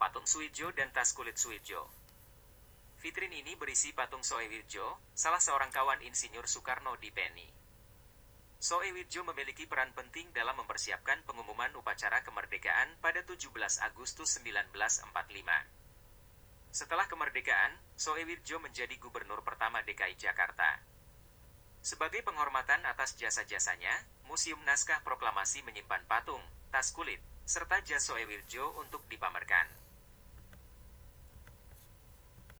patung Suwidjo dan tas kulit Suwidjo. Vitrin ini berisi patung Soewirjo, salah seorang kawan Insinyur Soekarno di PNI. Soewirjo memiliki peran penting dalam mempersiapkan pengumuman upacara kemerdekaan pada 17 Agustus 1945. Setelah kemerdekaan, Soewirjo menjadi gubernur pertama DKI Jakarta. Sebagai penghormatan atas jasa-jasanya, Museum Naskah Proklamasi menyimpan patung, tas kulit, serta jas Soewirjo untuk dipamerkan.